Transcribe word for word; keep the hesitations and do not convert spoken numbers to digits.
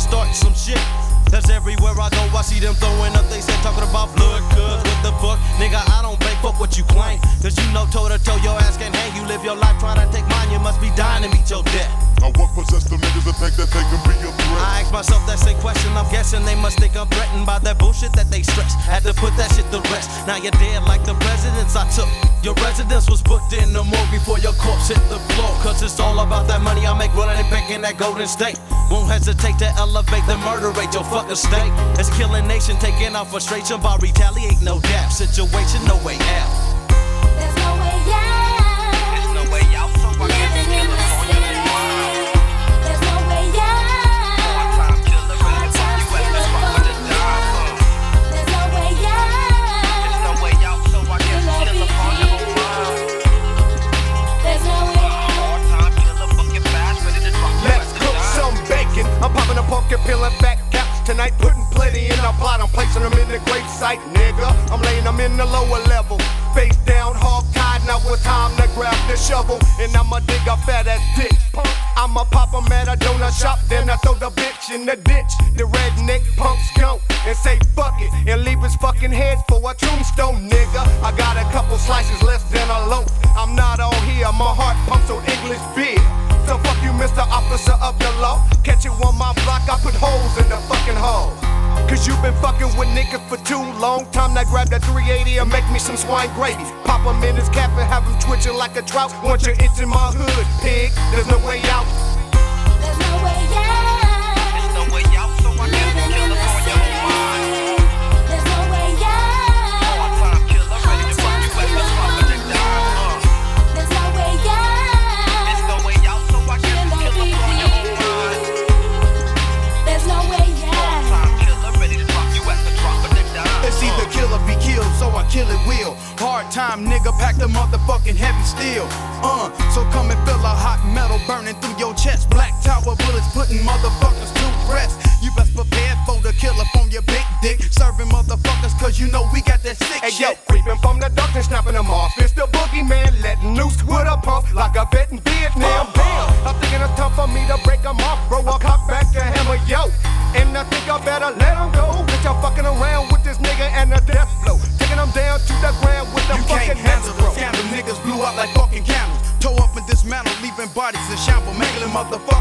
start some shit. Cause everywhere I go, I see them throwing up, they say talking about blood, cuz what the fuck? Nigga, I don't beg, fuck what you claim. Cause you know toe to toe, your ass can't hang. You live your life trying to take mine, you must be dying to meet your death. Now what possessed them niggas to think that they can be a threat? I ask myself that same question, I'm guessing they must think I'm threatened by that bullshit that they stress. Had to put that shit to rest. Now you're dead like the residence I took. Your residence was booked in the morgue before your corpse hit the floor. Cause it's all about that money I make running and picking that Golden State. Won't hesitate to elevate the murder rate, your fucking state. It's killing nation, taking out frustration by retaliate, no doubt. Situation, no way out. There's no way out. There's no way out, so I guess it's killing on your mind. There's no way out. Hard time killer, ready to fuck you at the spot with the dime. There's no way out. There's no way out, so I guess it's killing on your mind. There's no way out. Hard time killer, fucking fast, ready to drop you at Let's the cook dime. some bacon. I'm popping a pumpkin, peeling fat caps tonight, putting plenty in our plot. I'm placing them in the grave site, nigga. I'm laying them in the lower level, face down, hog tied. Now it's time to grab the shovel, and I'ma dig a fat ass ditch. I'ma pop 'em at a donut shop, then I throw the bitch in the ditch. The redneck punks go and say fuck it, and leave his fucking head for a tombstone, nigga. I got a couple slices less than a loaf. I'm not on here, my heart pumps on English beer. So fuck you, Mister Officer of the Law. Catch you on my block, I put holes in the fucking hole. Cause you been fucking with niggas for too long. Time to grab that three eighty and make me some swine gravy. Pop him in his cap and have him twitching like a trout. Once you're itching my hood, pig, there's no way out. There's no way out. There's no way out, so I guess it's killing on your mind. There's no way out. Hard time killer, ready to fuck you at the spot with the dime. There's no way out. There's no way out, so I guess it's killing on your mind. There's no way Hard out. time killer, ready to drop you at the drop of the dime. It's either kill or be killed, so I kill it will. Hard time, nigga, pack the motherfucking heavy steel. Uh, so come and feel a hot metal burning through your chest. Black tower bullets putting motherfuckers to rest. You best prepare for the killer from your big dick. Serving motherfuckers, cause you know we got that sick Hey shit. yo, creeping from the dark and snapping them off. It's the boogeyman letting loose with a pump like a vet in Vietnam. Damn, I'm thinking it's time for me to break them off. Bro, I cock back the hammer, yo. And I think I better let him go. Bitch, I'm fucking around with this nigga and a death blow. Taking him down to the ground with the You fucking can't handle death the throw. scandal. Niggas blew up like fucking candles. Toe up and dismantle, leaving bodies in shambles. Mangling motherfuckers